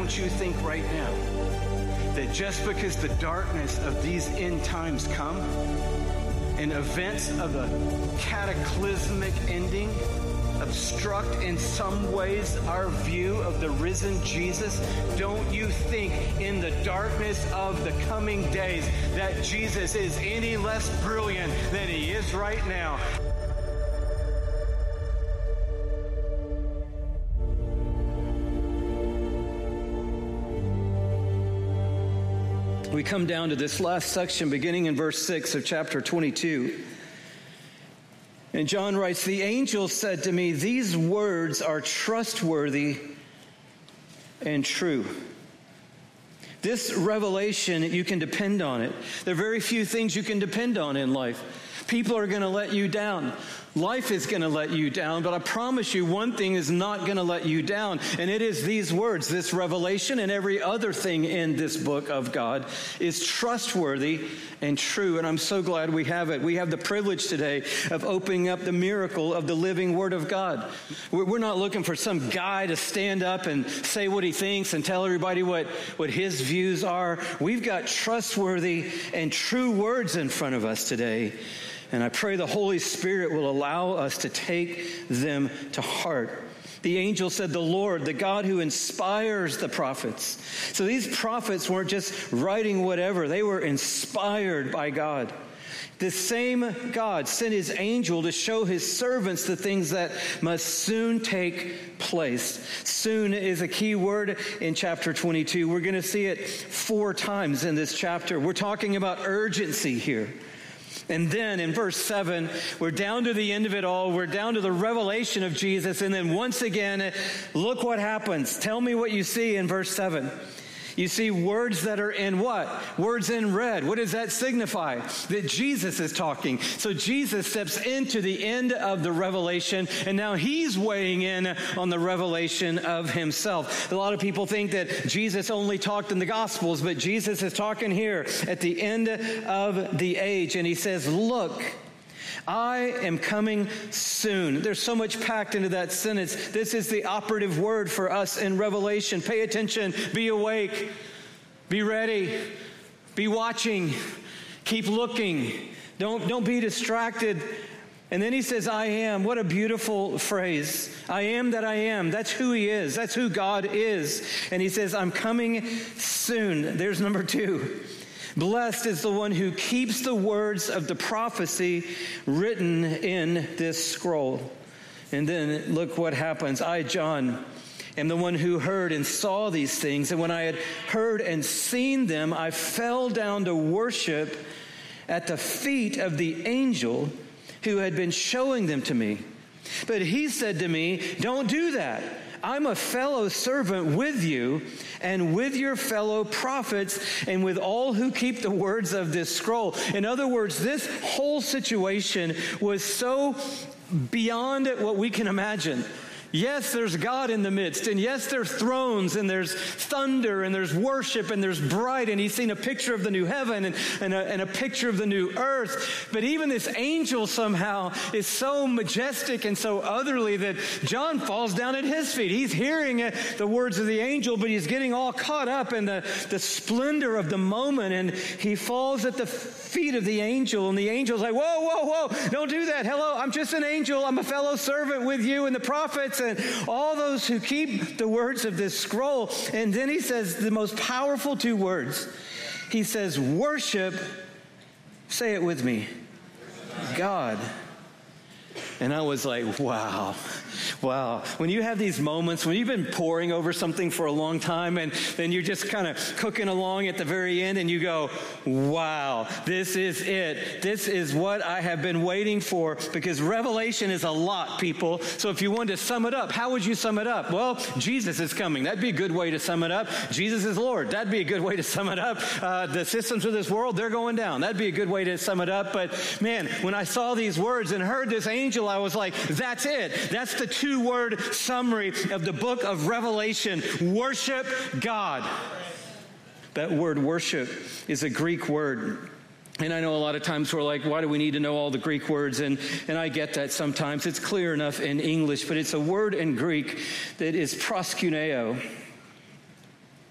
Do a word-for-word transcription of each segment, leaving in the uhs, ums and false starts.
don't you think right now that just because the darkness of these end times come and events of a cataclysmic ending obstruct in some ways our view of the risen Jesus, don't you think in the darkness of the coming days that Jesus is any less brilliant than he is right now? We come down to this last section beginning in verse six of chapter twenty-two. And John writes, "The angel said to me, these words are trustworthy and true." This revelation, you can depend on it. There are very few things you can depend on in life. People are going to let you down. Life is going to let you down, but I promise you one thing is not going to let you down, and it is these words. This revelation and every other thing in this book of God is trustworthy and true, and I'm so glad we have it. We have the privilege today of opening up the miracle of the living Word of God. We're not looking for some guy to stand up and say what he thinks and tell everybody what, what his views are. We've got trustworthy and true words in front of us today. And I pray the Holy Spirit will allow us to take them to heart. The angel said, the Lord, the God who inspires the prophets. So these prophets weren't just writing whatever. They were inspired by God. The same God sent his angel to show his servants the things that must soon take place. Soon is a key word in chapter twenty-two. We're going to see it four times in this chapter. We're talking about urgency here. And then in verse seven, we're down to the end of it all. We're down to the revelation of Jesus. And then once again, look what happens. Tell me what you see in verse seven. You see words that are in what? Words in red. What does that signify? That Jesus is talking. So Jesus steps into the end of the revelation, and now he's weighing in on the revelation of himself. A lot of people think that Jesus only talked in the Gospels, but Jesus is talking here at the end of the age, and he says, look, I am coming soon. There's so much packed into that sentence. This is the operative word for us in Revelation. Pay attention. Be awake. Be ready. Be watching. Keep looking. Don't, don't be distracted. And then he says, I am. What a beautiful phrase. I am that I am. That's who he is. That's who God is. And he says, I'm coming soon. There's number two. Blessed is the one who keeps the words of the prophecy written in this scroll. And then look what happens. I, John, am the one who heard and saw these things. And when I had heard and seen them, I fell down to worship at the feet of the angel who had been showing them to me. But he said to me, don't do that. I'm a fellow servant with you and with your fellow prophets and with all who keep the words of this scroll. In other words, this whole situation was so beyond what we can imagine. Yes, there's God in the midst, and yes, there's thrones, and there's thunder, and there's worship, and there's bright, and he's seen a picture of the new heaven and, and, a, and a picture of the new earth. But even this angel somehow is so majestic and so otherly that John falls down at his feet. He's hearing the words of the angel, but he's getting all caught up in the, the splendor of the moment, and he falls at the feet of the angel, and the angel's like, whoa, whoa, whoa, don't do that. Hello, I'm just an angel. I'm a fellow servant with you and the prophets and all those who keep the words of this scroll. And then he says the most powerful two words. He says, worship, say it with me, God. And I was like, wow, wow. When you have these moments, when you've been poring over something for a long time and then you're just kind of cooking along at the very end and you go, wow, this is it. This is what I have been waiting for, because Revelation is a lot, people. So if you wanted to sum it up, how would you sum it up? Well, Jesus is coming. That'd be a good way to sum it up. Jesus is Lord. That'd be a good way to sum it up. Uh, the systems of this world, they're going down. That'd be a good way to sum it up. But man, when I saw these words and heard this angel, I was like, that's it. That's the two-word summary of the book of Revelation. Worship God. That word worship is a Greek word. And I know a lot of times we're like, why do we need to know all the Greek words? And, and I get that sometimes. It's clear enough in English, but it's a word in Greek that is proskuneo.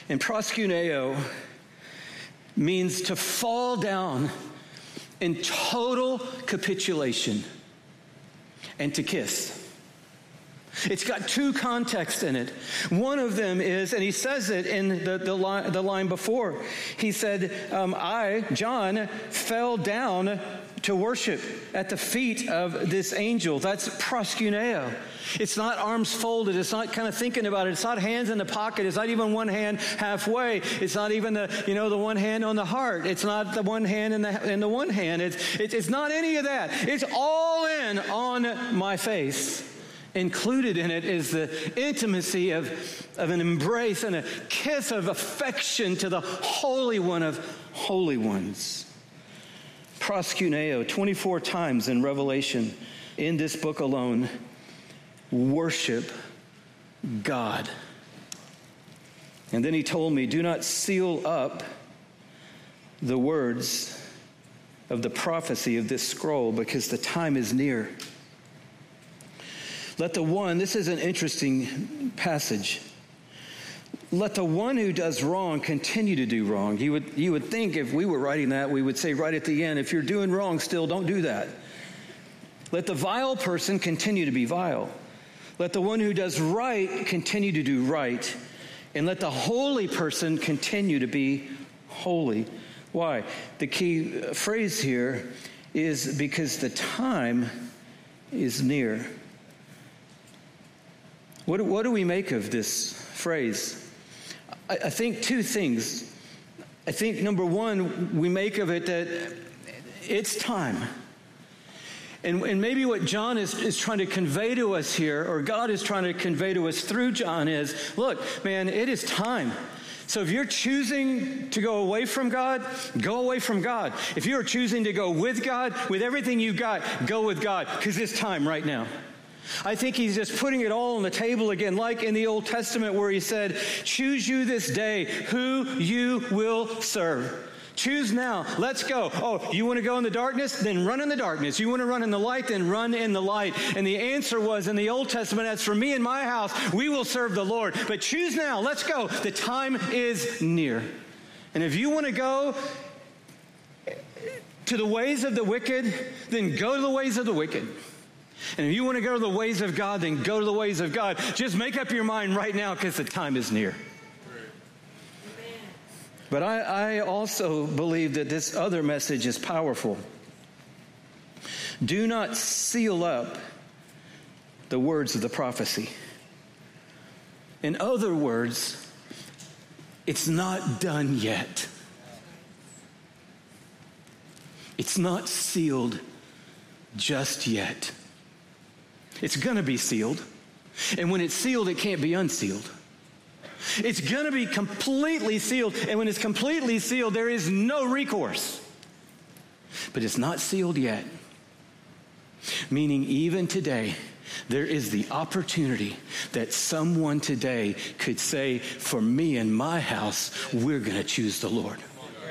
And proskuneo means to fall down in total capitulation and to kiss. It's got two contexts in it. One of them is, and he says it in the, the, line, the line before, he said, um, I, John, fell down to worship at the feet of this angel. That's proskuneo. It's not arms folded. It's not kind of thinking about it. It's not hands in the pocket. It's not even one hand halfway. It's not even the, you know, the one hand on the heart. It's not the one hand in the, in the one hand. It's, it's, it's not any of that. It's all in on my face. Included in it is the intimacy of, of an embrace and a kiss of affection to the Holy One of Holy Ones. Proskuneo, twenty-four times in Revelation, in this book alone, worship God. And then he told me, do not seal up the words of the prophecy of this scroll, because the time is near. Let the one, this is an interesting passage. Let the one who does wrong continue to do wrong. You would, you would think if we were writing that, we would say right at the end, if you're doing wrong still, don't do that. Let the vile person continue to be vile. Let the one who does right continue to do right. And let the holy person continue to be holy. Why? The key phrase here is because the time is near. What, what do we make of this phrase? I, I think two things. I think, number one, we make of it that it's time. And, and maybe what John is, is trying to convey to us here, or God is trying to convey to us through John is, look, man, it is time. So if you're choosing to go away from God, go away from God. If you're choosing to go with God, with everything you've got, go with God, because it's time right now. I think he's just putting it all on the table again, like in the Old Testament where he said, choose you this day who you will serve. Choose now. Let's go. Oh, you want to go in the darkness? Then run in the darkness. You want to run in the light? Then run in the light. And the answer was in the Old Testament, as for me and my house, we will serve the Lord. But choose now. Let's go. The time is near. And if you want to go to the ways of the wicked, then go to the ways of the wicked. And if you want to go to the ways of God, then go to the ways of God. Just make up your mind right now, because the time is near. But I, I also believe that this other message is powerful. Do not seal up the words of the prophecy. In other words, it's not done yet. It's not sealed just yet. It's going to be sealed. And when it's sealed, it can't be unsealed. It's going to be completely sealed. And when it's completely sealed, there is no recourse. But it's not sealed yet. Meaning even today, there is the opportunity that someone today could say, for me and my house, we're going to choose the Lord.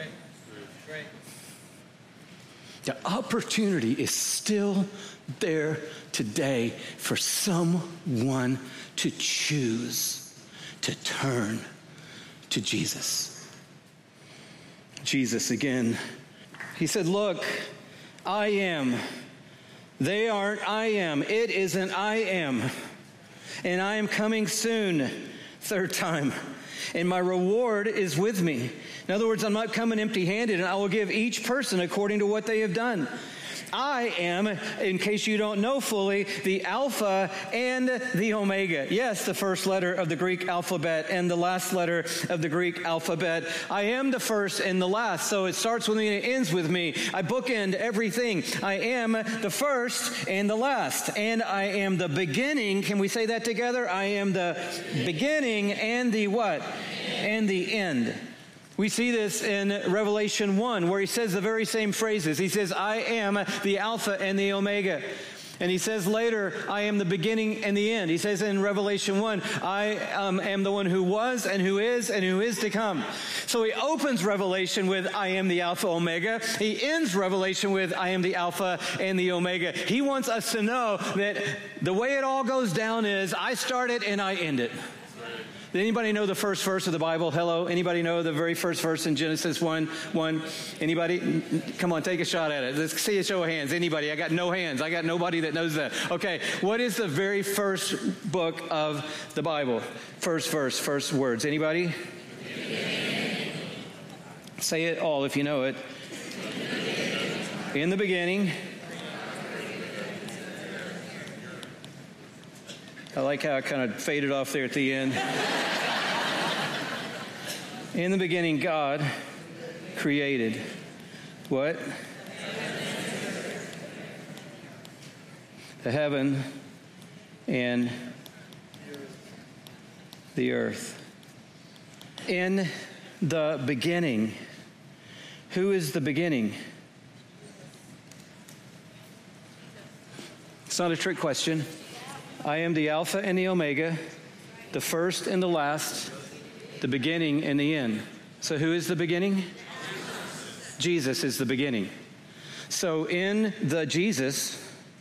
The opportunity is still there today for someone to choose to turn to Jesus. Jesus again. He said, look, I am. They aren't I am. It is an I am. And I am coming soon. Third time. And my reward is with me. In other words, I'm not coming empty-handed, and I will give each person according to what they have done. I am, in case you don't know fully, the Alpha and the Omega. Yes, the first letter of the Greek alphabet and the last letter of the Greek alphabet. I am the first and the last, so it starts with me and it ends with me. I bookend everything. I am the first and the last, and I am the beginning. Can we say that together? I am the beginning and the what? And the end. We see this in Revelation one, where he says the very same phrases. He says, I am the Alpha and the Omega. And he says later, I am the beginning and the end. He says in Revelation one, I um, am the one who was and who is and who is to come. So he opens Revelation with, I am the Alpha Omega. He ends Revelation with, I am the Alpha and the Omega. He wants us to know that the way it all goes down is, I start it and I end it. Did anybody know the first verse of the Bible? Hello? Anybody know the very first verse in Genesis one? one? Anybody? Come on, take a shot at it. Let's see a show of hands. Anybody? I got no hands. I got nobody that knows that. Okay, what is the very first book of the Bible? First verse, first words. Anybody? Say it all if you know it. In the beginning. I like how it kind of faded off there at the end. In the beginning, God created what? The heaven and the earth. In the beginning. Who is the beginning? It's not a trick question. I am the Alpha and the Omega, the first and the last, the beginning and the end. So who is the beginning? Jesus is the beginning. So in the Jesus,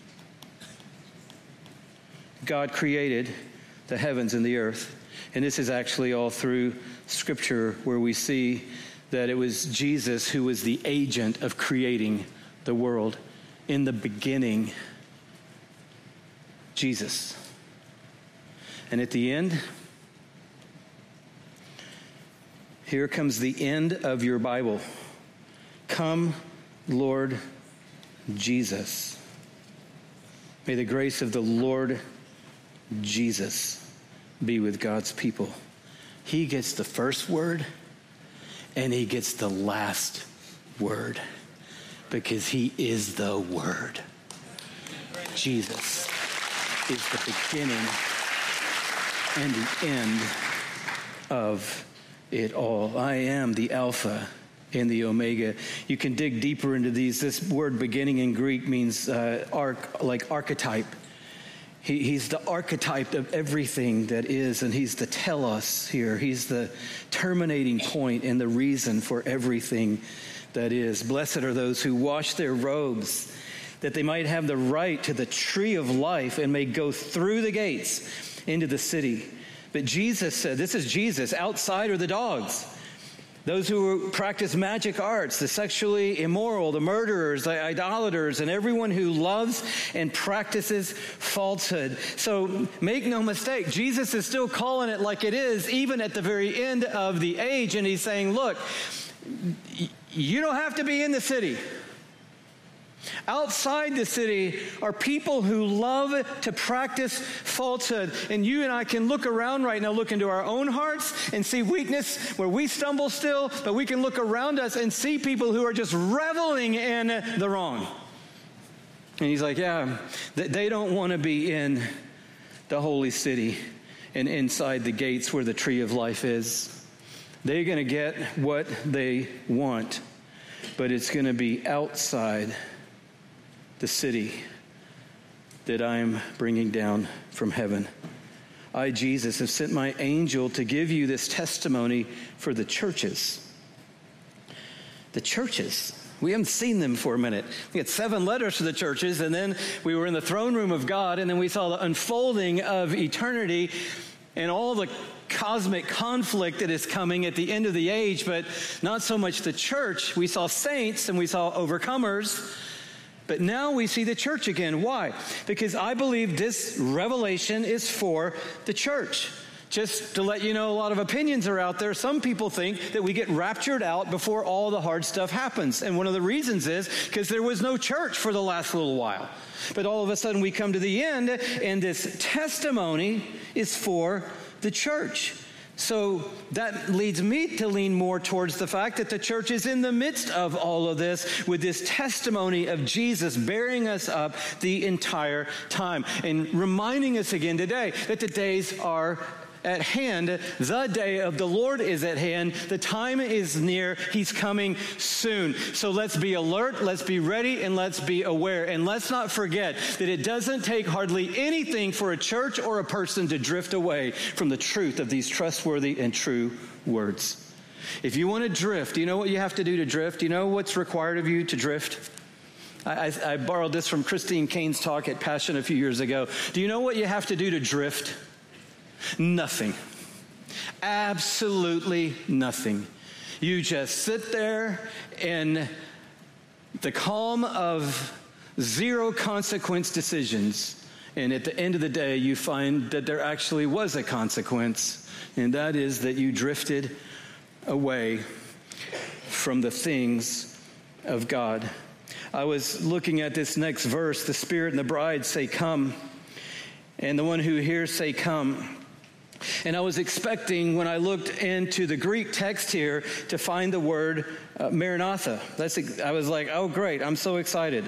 God created the heavens and the earth. And this is actually all through Scripture where we see that it was Jesus who was the agent of creating the world. In the beginning, Jesus. And at the end, here comes the end of your Bible. Come, Lord Jesus. May the grace of the Lord Jesus be with God's people. He gets the first word and he gets the last word because he is the Word. Jesus is the beginning and the end of it all. I am the Alpha and the Omega. You can dig deeper into these. This word beginning in Greek means uh, arch, like archetype. He, he's the archetype of everything that is, and he's the telos here. He's the terminating point and the reason for everything that is. Blessed are those who wash their robes, that they might have the right to the tree of life and may go through the gates into the city. But Jesus said, this is Jesus, outside are the dogs. Those who practice magic arts, the sexually immoral, the murderers, the idolaters, and everyone who loves and practices falsehood. So make no mistake, Jesus is still calling it like it is, even at the very end of the age. And he's saying, look, you don't have to be in the city. Outside the city are people who love to practice falsehood. And you and I can look around right now, look into our own hearts and see weakness where we stumble still, but we can look around us and see people who are just reveling in the wrong. And he's like, yeah, they don't want to be in the holy city and inside the gates where the tree of life is. They're going to get what they want, but it's going to be outside the city that I am bringing down from heaven. I, Jesus, have sent my angel to give you this testimony for the churches. The churches. We haven't seen them for a minute. We had seven letters to the churches, and then we were in the throne room of God, and then we saw the unfolding of eternity and all the cosmic conflict that is coming at the end of the age, but not so much the church. We saw saints and we saw overcomers. But now we see the church again. Why? Because I believe this revelation is for the church. Just to let you know, a lot of opinions are out there. Some people think that we get raptured out before all the hard stuff happens. And one of the reasons is because there was no church for the last little while. But all of a sudden we come to the end, and this testimony is for the church. So that leads me to lean more towards the fact that the church is in the midst of all of this with this testimony of Jesus bearing us up the entire time and reminding us again today that the days are at hand. The day of the Lord is at hand. The time is near. He's coming soon. So let's be alert, let's be ready, and let's be aware. And let's not forget that it doesn't take hardly anything for a church or a person to drift away from the truth of these trustworthy and true words. If you want to drift, do you know what you have to do to drift? Do you know what's required of you to drift? I, I, I borrowed this from Christine Cain's talk at Passion a few years ago. Do you know what you have to do to drift? Nothing. Absolutely nothing. You just sit there in the calm of zero consequence decisions. And at the end of the day, you find that there actually was a consequence. And that is that you drifted away from the things of God. I was looking at this next verse. The Spirit and the bride say, come. And the one who hears say, come. And I was expecting, when I looked into the Greek text here, to find the word uh, Maranatha. That's, I was like, oh, great, I'm so excited.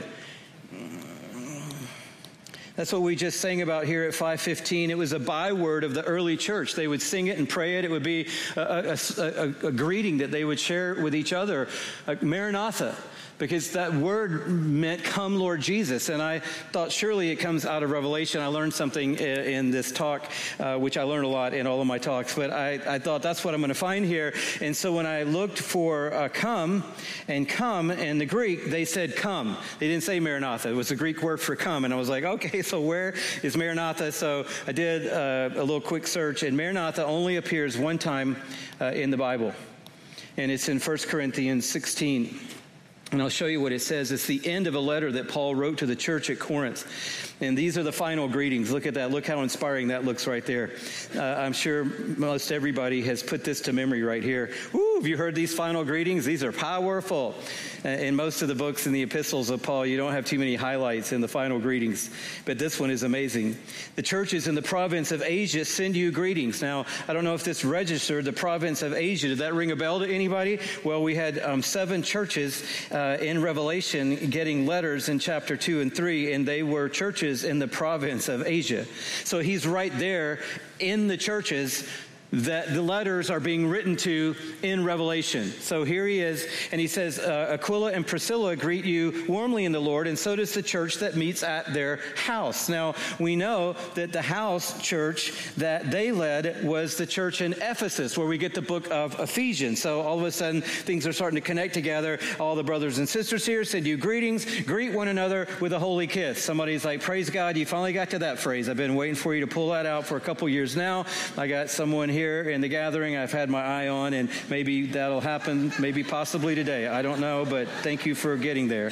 That's what we just sang about here at five fifteen. It was a byword of the early church. They would sing it and pray it. It would be a, a, a, a greeting that they would share with each other, like Maranatha. Because that word meant, come, Lord Jesus. And I thought, surely it comes out of Revelation. I learned something in this talk, uh, which I learned a lot in all of my talks. But I, I thought, that's what I'm going to find here. And so when I looked for uh, come and come in the Greek, they said come. They didn't say Maranatha. It was the Greek word for come. And I was like, okay, so where is Maranatha? So I did uh, a little quick search. And Maranatha only appears one time uh, in the Bible. And it's in First Corinthians sixteen. And I'll show you what it says. It's the end of a letter that Paul wrote to the church at Corinth. And these are the final greetings. Look at that. Look how inspiring that looks right there. Uh, I'm sure most everybody has put this to memory right here. Woo, have you heard these final greetings? These are powerful. Uh, in most of the books in the epistles of Paul, you don't have too many highlights in the final greetings. But this one is amazing. The churches in the province of Asia send you greetings. Now, I don't know if this registered, the province of Asia. Did that ring a bell to anybody? Well, we had um, seven churches uh, in Revelation getting letters in chapter two and three, and they were churches in the province of Asia. So he's right there in the churches that the letters are being written to in Revelation. So here he is, and he says, uh, Aquila and Priscilla greet you warmly in the Lord, and so does the church that meets at their house. Now, we know that the house church that they led was the church in Ephesus, where we get the book of Ephesians. So all of a sudden, things are starting to connect together. All the brothers and sisters here send you greetings. Greet one another with a holy kiss. Somebody's like, praise God, you finally got to that phrase. I've been waiting for you to pull that out for a couple years now. I got someone here here in the gathering I've had my eye on, and maybe that'll happen, maybe possibly today. I don't know, but thank you for getting there.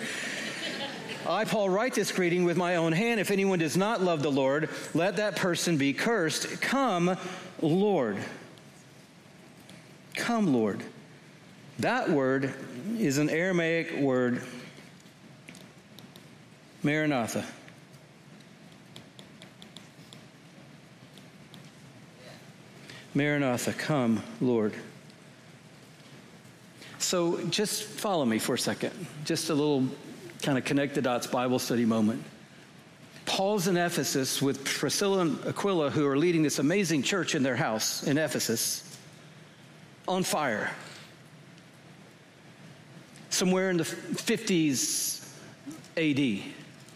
I, Paul, write this greeting with my own hand. If anyone does not love the Lord, let that person be cursed. Come, Lord. Come, Lord. That word is an Aramaic word, Maranatha. Maranatha, come, Lord. So just follow me for a second. Just a little kind of connect the dots Bible study moment. Paul's in Ephesus with Priscilla and Aquila, who are leading this amazing church in their house in Ephesus, on fire. Somewhere in the fifties A D.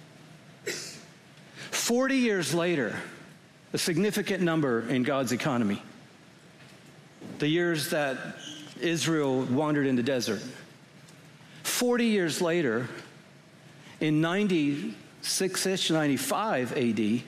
Forty years later, a significant number in God's economy. The years that Israel wandered in the desert. Forty years later, in ninety-six-ish, ninety-five A D,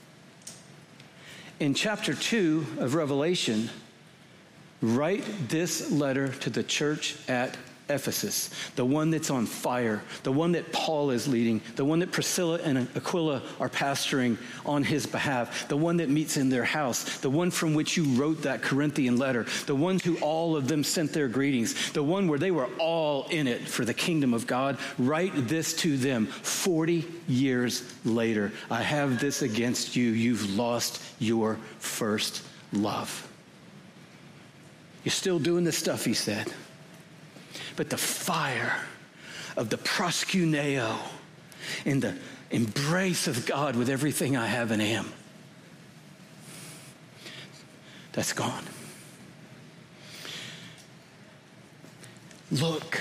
in chapter two of Revelation, write this letter to the church at Ephesus, the one that's on fire, the one that Paul is leading, the one that Priscilla and Aquila are pastoring on his behalf, the one that meets in their house, the one from which you wrote that Corinthian letter, the one who all of them sent their greetings, the one where they were all in it for the kingdom of God. Write this to them forty years later. I have this against you. You've lost your first love. You're still doing the stuff, he said. But the fire of the proskuneo and the embrace of God with everything I have and am, that's gone. Look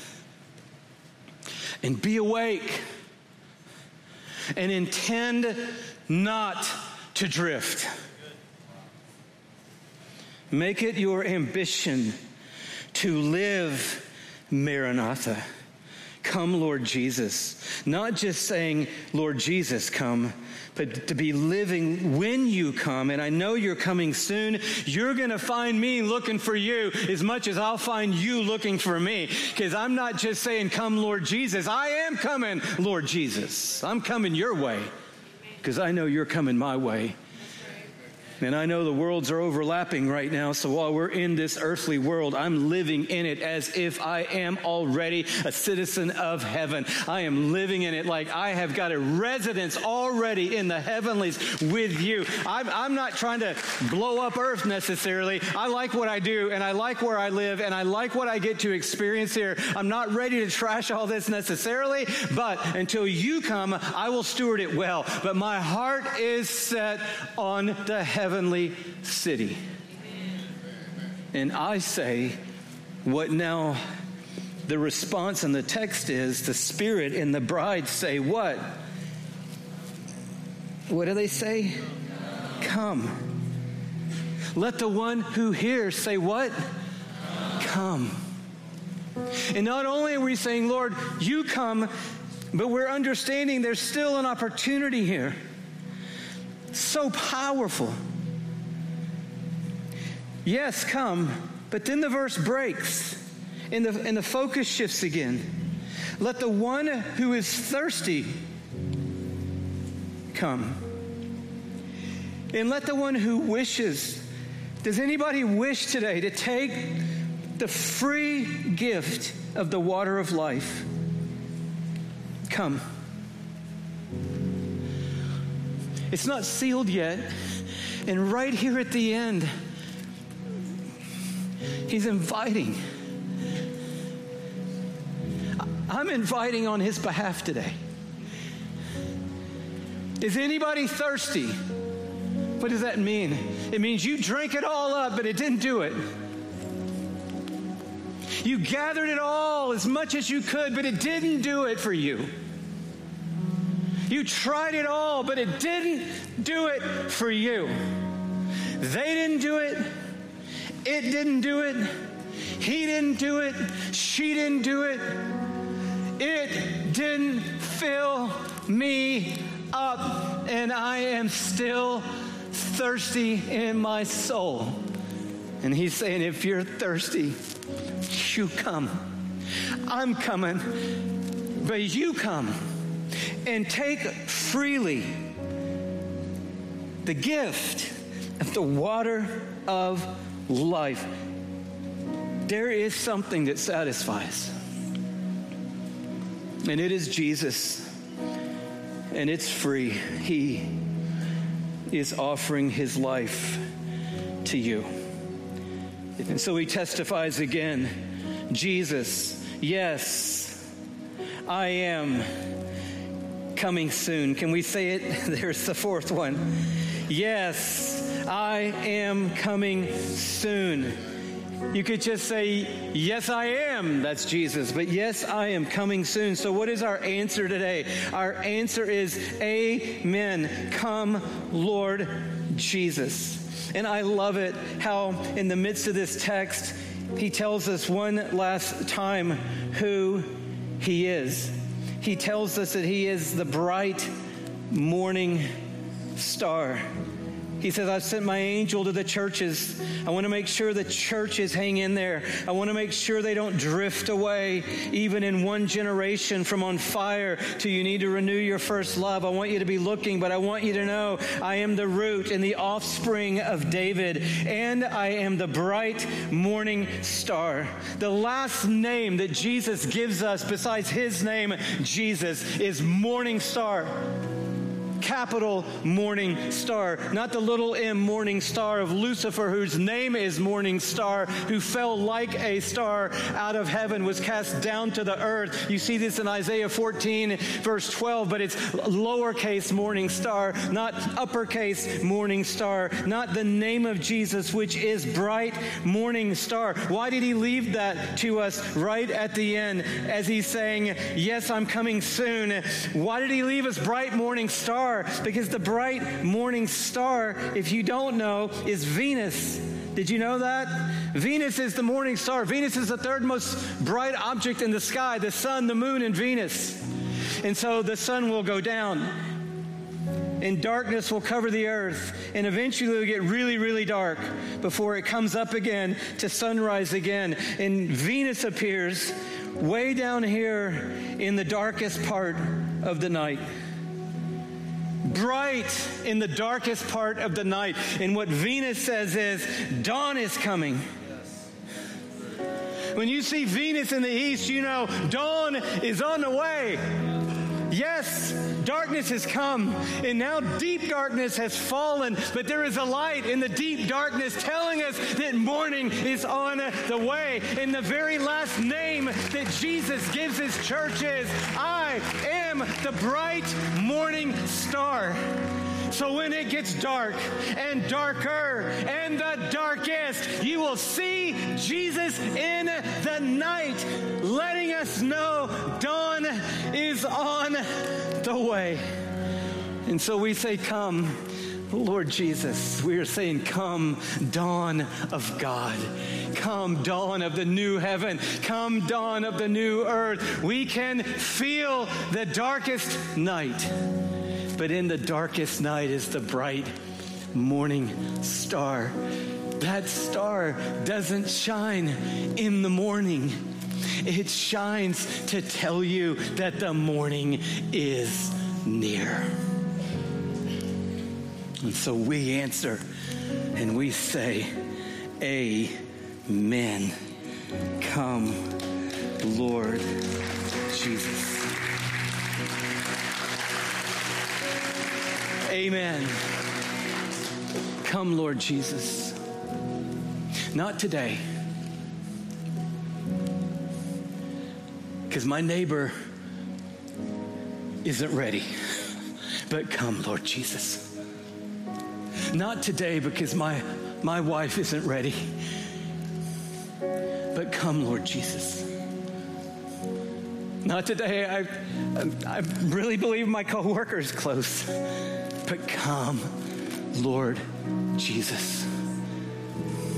and be awake and intend not to drift. Make it your ambition to live Maranatha. Come, Lord Jesus. Not just saying, Lord Jesus, come, but to be living when you come. And I know you're coming soon. You're going to find me looking for you as much as I'll find you looking for me. Because I'm not just saying, come, Lord Jesus. I am coming, Lord Jesus. I'm coming your way because I know you're coming my way. And I know the worlds are overlapping right now, so while we're in this earthly world, I'm living in it as if I am already a citizen of heaven. I am living in it like I have got a residence already in the heavenlies with you. I'm, I'm not trying to blow up earth necessarily. I like what I do, and I like where I live, and I like what I get to experience here. I'm not ready to trash all this necessarily, but until you come, I will steward it well. But my heart is set on the heaven. Heavenly city. And I say what now the response in the text is, the Spirit and the bride say what? What do they say? Come. Let the one who hears say what? Come. And not only are we saying, Lord, you come, but we're understanding there's still an opportunity here. So powerful. Yes, come, but then the verse breaks and the, and the focus shifts again. Let the one who is thirsty come. And let the one who wishes. Does anybody wish today to take the free gift of the water of life? Come. It's not sealed yet. And right here at the end, he's inviting. I'm inviting on his behalf today. Is anybody thirsty? What does that mean? It means you drank it all up, but it didn't do it. You gathered it all as much as you could, but it didn't do it for you. You tried it all, but it didn't do it for you. They didn't do it. It didn't do it. He didn't do it. She didn't do it. It didn't fill me up, and I am still thirsty in my soul. And he's saying, if you're thirsty, you come. I'm coming, but you come and take freely the gift of the water of life. There is something that satisfies, and it is Jesus, and it's free. He is offering his life to you. And so he testifies again, Jesus, yes, I am coming soon. Can we say it? There's the fourth one. Yes, I am coming soon. You could just say, yes, I am. That's Jesus. But yes, I am coming soon. So what is our answer today? Our answer is amen. Come, Lord Jesus. And I love it how in the midst of this text, he tells us one last time who he is. He tells us that he is the bright morning star. He says, I've sent my angel to the churches. I want to make sure the churches hang in there. I want to make sure they don't drift away, even in one generation, from on fire to you need to renew your first love. I want you to be looking, but I want you to know I am the root and the offspring of David, and I am the bright morning star. The last name that Jesus gives us besides his name, Jesus, is Morning Star. Capital Morning Star, not the little m Morning Star of Lucifer, whose name is Morning Star, who fell like a star out of heaven, was cast down to the earth. You see this in Isaiah fourteen, verse twelve, but it's lowercase Morning Star, not uppercase Morning Star, not the name of Jesus, which is Bright Morning Star. Why did he leave that to us right at the end as he's saying, yes, I'm coming soon? Why did he leave us Bright Morning Star? Because the bright morning star, if you don't know, is Venus. Did you know that? Venus is the morning star. Venus is the third most bright object in the sky, the sun, the moon, and Venus. And so the sun will go down. and darkness will cover the earth, and eventually it'll get really, really dark before it comes up again to sunrise again. And Venus appears way down here in the darkest part of the night. Bright in the darkest part of the night. And what Venus says is, dawn is coming. When you see Venus in the east, you know dawn is on the way. Yes, darkness has come, and now deep darkness has fallen, but there is a light in the deep darkness telling us that morning is on the way. And the very last name that Jesus gives his church is, I am the bright morning star. So when it gets dark and darker and the darkest, you will see Jesus in the night, letting us know dawn is on the way. And so we say, come, Lord Jesus. We are saying, come, dawn of God. Come, dawn of the new heaven. Come, dawn of the new earth. We can feel the darkest night. But in the darkest night is the bright morning star. That star doesn't shine in the morning. It shines to tell you that the morning is near. And so we answer and we say, Amen. Come, Lord Jesus. Amen. Come, Lord Jesus. Not today. Because my neighbor isn't ready. But come, Lord Jesus. Not today because my, my wife isn't ready. But come, Lord Jesus. Not today. I, I really believe my coworker is close. But come, Lord Jesus.